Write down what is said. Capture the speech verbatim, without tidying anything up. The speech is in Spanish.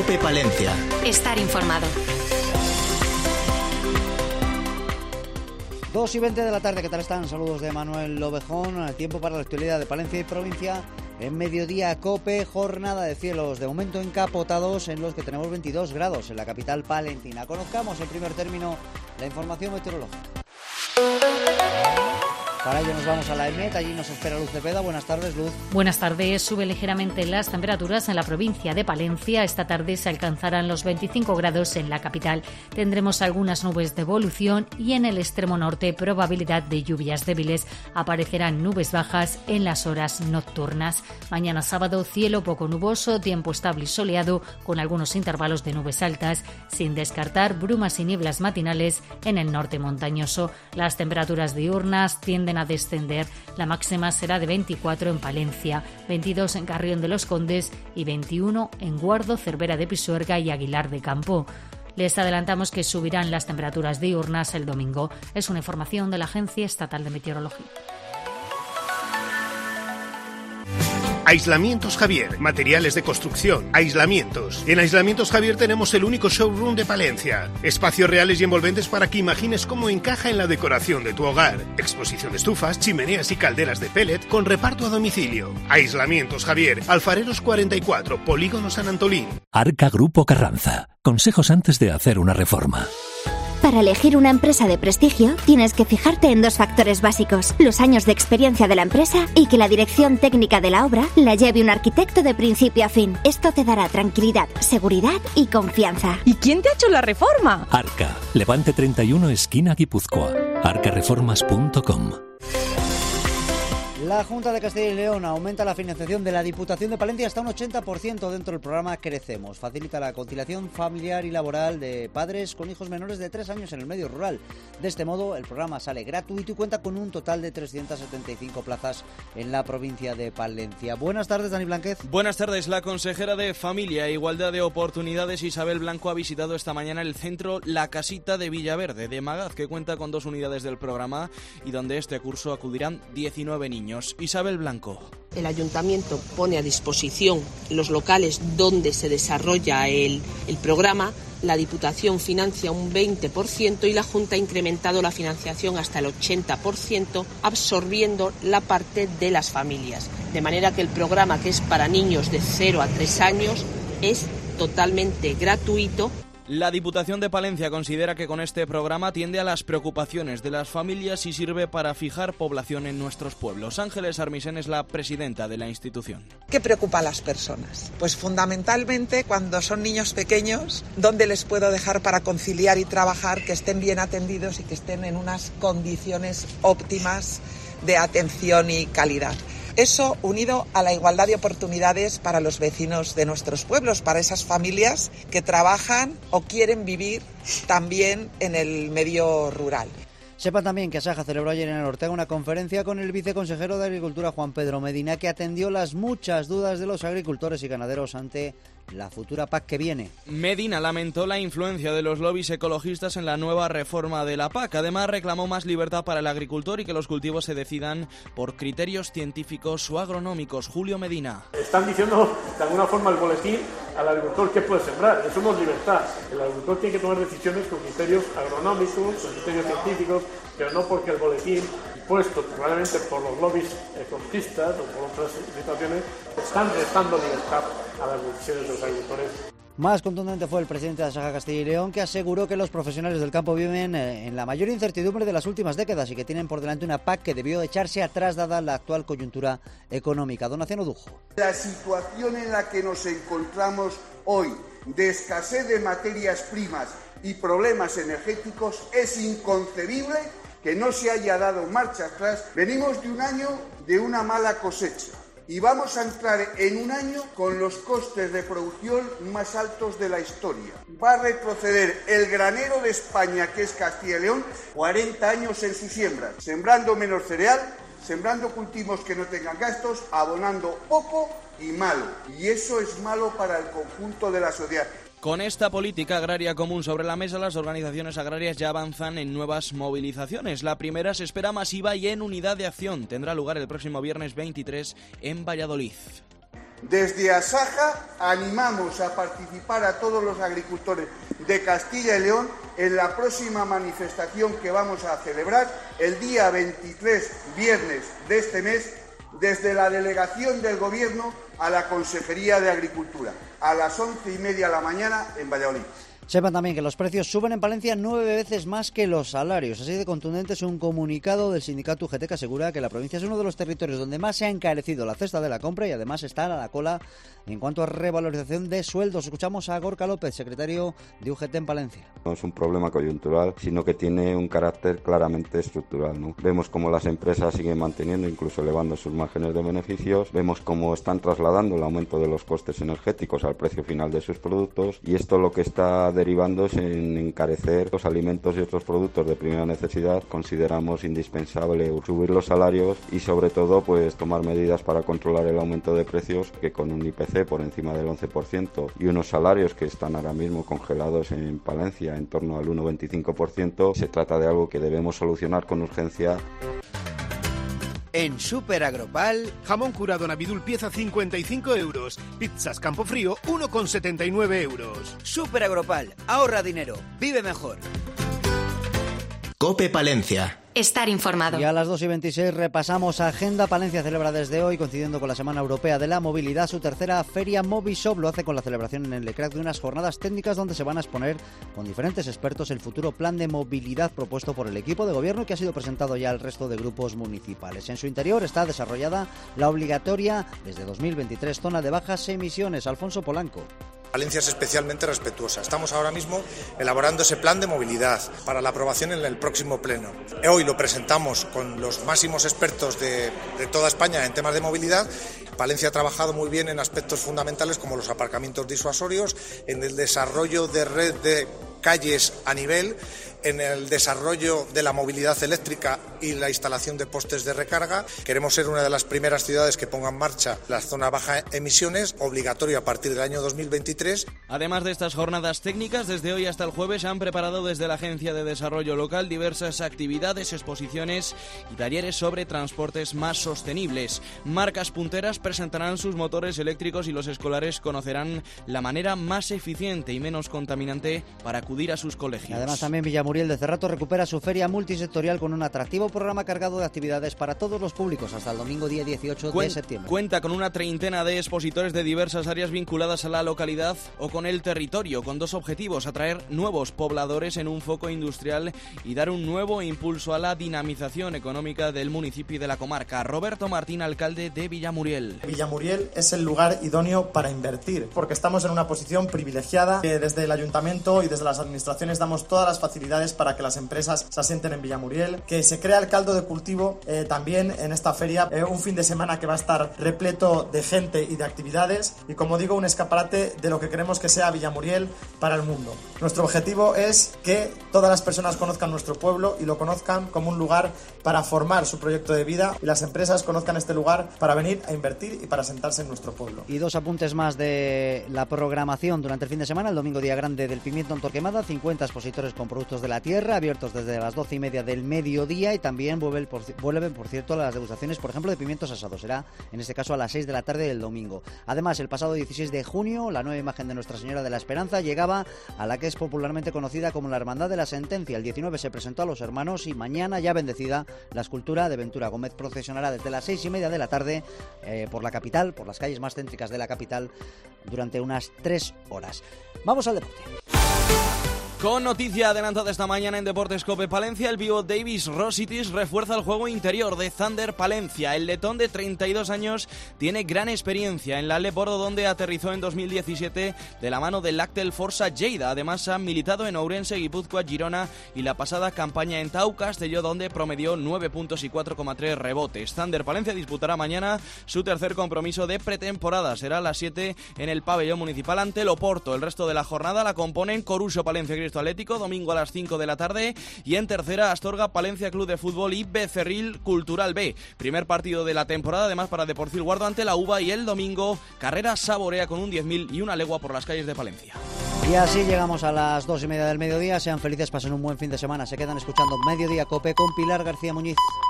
COPE Palencia. Estar informado. dos y veinte de la tarde, ¿qué tal están? Saludos de Manuel Lobejón. Tiempo para la actualidad de Palencia y provincia. En mediodía COPE, jornada de cielos de momento encapotados en los que tenemos veintidós grados en la capital palentina. Conozcamos en primer término la información meteorológica. Para ello nos vamos a la EMET, allí nos espera Luz Cepeda. Buenas tardes, Luz. Buenas tardes. Suben ligeramente las temperaturas en la provincia de Palencia. Esta tarde se alcanzarán los veinticinco grados en la capital. Tendremos algunas nubes de evolución y en el extremo norte probabilidad de lluvias débiles. Aparecerán nubes bajas en las horas nocturnas. Mañana sábado, cielo poco nuboso, tiempo estable y soleado con algunos intervalos de nubes altas, sin descartar brumas y nieblas matinales en el norte montañoso. Las temperaturas diurnas tienden a descender. La máxima será de veinticuatro en Palencia, veintidós en Carrión de los Condes y veintiuno en Guardo, Cervera de Pisuerga y Aguilar de Campo. Les adelantamos que subirán las temperaturas diurnas el domingo. Es una información de la Agencia Estatal de Meteorología. Aislamientos Javier, materiales de construcción, aislamientos. En Aislamientos Javier tenemos el único showroom de Palencia. Espacios reales y envolventes para que imagines cómo encaja en la decoración de tu hogar. Exposición de estufas, chimeneas y calderas de pellet con reparto a domicilio. Aislamientos Javier, Alfareros cuarenta y cuatro, Polígono San Antolín. Arca Grupo Carranza. Consejos antes de hacer una reforma. Para elegir una empresa de prestigio, tienes que fijarte en dos factores básicos: los años de experiencia de la empresa y que la dirección técnica de la obra la lleve un arquitecto de principio a fin. Esto te dará tranquilidad, seguridad y confianza. ¿Y quién te ha hecho la reforma? Arca, Levante treinta y uno, esquina Guipúzcoa. arca reformas punto com. La Junta de Castilla y León aumenta la financiación de la Diputación de Palencia hasta un ochenta por ciento dentro del programa Crecemos. Facilita la conciliación familiar y laboral de padres con hijos menores de tres años en el medio rural. De este modo, el programa sale gratuito y cuenta con un total de trescientas setenta y cinco plazas en la provincia de Palencia. Buenas tardes, Dani Blánquez. Buenas tardes. La consejera de Familia e Igualdad de Oportunidades, Isabel Blanco, ha visitado esta mañana el centro La Casita de Villaverde de Magaz, que cuenta con dos unidades del programa y donde este curso acudirán diecinueve niños. Isabel Blanco. El ayuntamiento pone a disposición los locales donde se desarrolla el, el programa. La Diputación financia un veinte por ciento y la Junta ha incrementado la financiación hasta el ochenta por ciento, absorbiendo la parte de las familias. De manera que el programa, que es para niños de cero a tres años, es totalmente gratuito. La Diputación de Palencia considera que con este programa atiende a las preocupaciones de las familias y sirve para fijar población en nuestros pueblos. Ángeles Armisen es la presidenta de la institución. ¿Qué preocupa a las personas? Pues fundamentalmente cuando son niños pequeños, ¿dónde les puedo dejar para conciliar y trabajar, que estén bien atendidos y que estén en unas condiciones óptimas de atención y calidad? Eso unido a la igualdad de oportunidades para los vecinos de nuestros pueblos, para esas familias que trabajan o quieren vivir también en el medio rural. Sepan también que Asaja celebró ayer en el Ortega una conferencia con el viceconsejero de Agricultura, Juan Pedro Medina, que atendió las muchas dudas de los agricultores y ganaderos ante la futura P A C que viene. Medina lamentó la influencia de los lobbies ecologistas en la nueva reforma de la P A C. Además, reclamó más libertad para el agricultor y que los cultivos se decidan por criterios científicos o agronómicos. Julio Medina. Están diciendo de alguna forma el boletín al agricultor qué puede sembrar. Eso no es libertad. El agricultor tiene que tomar decisiones con criterios agronómicos, con criterios científicos, pero no porque el boletín, impuesto probablemente por los lobbies ecologistas o por otras situaciones, están restando libertad a las decisiones de los agricultores. Más contundente fue el presidente de Asaja Castilla y León, que aseguró que los profesionales del campo viven en la mayor incertidumbre de las últimas décadas y que tienen por delante una P A C que debió echarse atrás dada la actual coyuntura económica. Donación Odujo. La situación en la que nos encontramos hoy, de escasez de materias primas y problemas energéticos, es inconcebible que no se haya dado marcha atrás. Venimos de un año de una mala cosecha y vamos a entrar en un año con los costes de producción más altos de la historia. Va a retroceder el granero de España, que es Castilla y León, cuarenta años en su siembra, sembrando menos cereal, sembrando cultivos que no tengan gastos, abonando poco y malo. Y eso es malo para el conjunto de la sociedad. Con esta política agraria común sobre la mesa, las organizaciones agrarias ya avanzan en nuevas movilizaciones. La primera se espera masiva y en unidad de acción. Tendrá lugar el próximo viernes veintitrés en Valladolid. Desde Asaja animamos a participar a todos los agricultores de Castilla y León en la próxima manifestación que vamos a celebrar el día veintitrés, viernes de este mes, desde la delegación del Gobierno a la Consejería de Agricultura, a las once y media de la mañana en Valladolid. Sepan también que los precios suben en Palencia nueve veces más que los salarios. Así de contundente es un comunicado del sindicato U G T que asegura que la provincia es uno de los territorios donde más se ha encarecido la cesta de la compra y además está a la cola en cuanto a revalorización de sueldos. Escuchamos a Gorka López, secretario de U G T en Palencia. No es un problema coyuntural, sino que tiene un carácter claramente estructural, ¿no? Vemos cómo las empresas siguen manteniendo, incluso elevando sus márgenes de beneficios. Vemos cómo están trasladando el aumento de los costes energéticos al precio final de sus productos y esto lo que está derivándose en encarecer los alimentos y otros productos de primera necesidad. Consideramos indispensable subir los salarios y sobre todo pues tomar medidas para controlar el aumento de precios, que con un I P C por encima del once por ciento y unos salarios que están ahora mismo congelados en Palencia en torno al uno coma veinticinco por ciento, se trata de algo que debemos solucionar con urgencia. En Super Agropal, jamón curado Navidul pieza cincuenta y cinco euros, pizzas Campofrío uno coma setenta y nueve euros. Super Agropal, ahorra dinero, vive mejor. COPE Palencia. Estar informado. Y a las dos y veintiséis repasamos Agenda. Palencia celebra desde hoy, coincidiendo con la Semana Europea de la Movilidad, su tercera feria Movishop. Lo hace con la celebración en el Lecrac de unas jornadas técnicas donde se van a exponer con diferentes expertos el futuro plan de movilidad propuesto por el equipo de gobierno y que ha sido presentado ya al resto de grupos municipales. En su interior está desarrollada la obligatoria, desde dos mil veintitrés, zona de bajas emisiones. Alfonso Polanco. Palencia es especialmente respetuosa. Estamos ahora mismo elaborando ese plan de movilidad para la aprobación en el próximo pleno. Hoy lo presentamos con los máximos expertos de, de toda España en temas de movilidad. Palencia ha trabajado muy bien en aspectos fundamentales como los aparcamientos disuasorios, en el desarrollo de red de calles a nivel, en el desarrollo de la movilidad eléctrica y la instalación de postes de recarga. Queremos ser una de las primeras ciudades que ponga en marcha la zona baja emisiones, obligatorio a partir del año dos mil veintitrés. Además de estas jornadas técnicas, desde hoy hasta el jueves se han preparado desde la Agencia de Desarrollo Local diversas actividades, exposiciones y talleres sobre transportes más sostenibles. Marcas punteras presentarán sus motores eléctricos y los escolares conocerán la manera más eficiente y menos contaminante para acudir a sus colegios. Y además también Villamuriel de Cerrato recupera su feria multisectorial con un atractivo programa cargado de actividades para todos los públicos hasta el domingo día dieciocho de septiembre. Cuenta con una treintena de expositores de diversas áreas vinculadas a la localidad o con el territorio, con dos objetivos: atraer nuevos pobladores en un foco industrial y dar un nuevo impulso a la dinamización económica del municipio y de la comarca. Roberto Martín, alcalde de Villamuriel. Villamuriel es el lugar idóneo para invertir, porque estamos en una posición privilegiada, que desde el ayuntamiento y desde las administraciones damos todas las facilidades para que las empresas se asienten en Villamuriel, que se crea el caldo de cultivo eh, también en esta feria, eh, un fin de semana que va a estar repleto de gente y de actividades y, como digo, un escaparate de lo que queremos que sea Villamuriel para el mundo. Nuestro objetivo es que todas las personas conozcan nuestro pueblo y lo conozcan como un lugar para formar su proyecto de vida y las empresas conozcan este lugar para venir a invertir y para sentarse en nuestro pueblo. Y dos apuntes más de la programación durante el fin de semana. El domingo, día grande del pimiento en Torquemada, cincuenta expositores con productos de la tierra, abiertos desde las doce y media del mediodía, y también vuelven por, vuelven, por cierto, las degustaciones, por ejemplo, de pimientos asados. Será, en este caso, a las seis de la tarde del domingo. Además, el pasado dieciséis de junio, la nueva imagen de Nuestra Señora de la Esperanza llegaba a la que es popularmente conocida como la Hermandad de la Sentencia. El diecinueve se presentó a los hermanos y mañana, ya bendecida, la escultura de Ventura Gómez procesionará desde las seis y media de la tarde eh, por la capital, por las calles más céntricas de la capital, durante unas tres horas. Vamos al deporte. Con noticia adelantada esta mañana en Deportes COPE Palencia, el Vivo Davis Rositis refuerza el juego interior de Thunder Palencia. El letón de treinta y dos años tiene gran experiencia en la Lepordo, donde aterrizó en dos mil diecisiete de la mano del Actel Forza Lleida. Además ha militado en Ourense, Guipúzcoa, Girona y la pasada campaña en Tau Castelló, donde promedió nueve puntos y cuatro coma tres rebotes. Thunder Palencia disputará mañana su tercer compromiso de pretemporada. Será a las siete en el pabellón municipal ante el Oporto. El resto de la jornada la componen Coruso Palencia Cristo Atlético, domingo a las cinco de la tarde, y en tercera Astorga Palencia Club de Fútbol y Becerril Cultural B. Primer partido de la temporada, además, para Deportivo Guardo ante la U B A, y el domingo Carrera Saborea con un diez mil y una legua por las calles de Palencia. Y así llegamos a las dos y media del mediodía. Sean felices, pasen un buen fin de semana. Se quedan escuchando Mediodía COPE con Pilar García Muñiz.